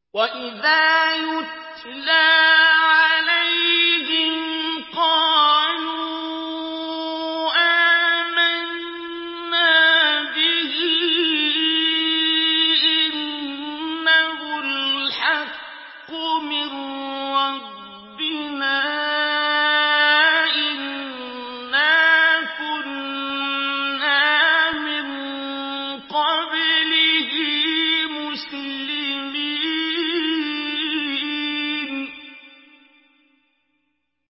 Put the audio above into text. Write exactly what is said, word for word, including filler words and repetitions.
وَإِذَا يُتْلَىٰ عَلَيْهِمْ قَالُوا آمَنَّا بِهِ إِنَّهُ الْحَقُّ مِن رَّبِّنَا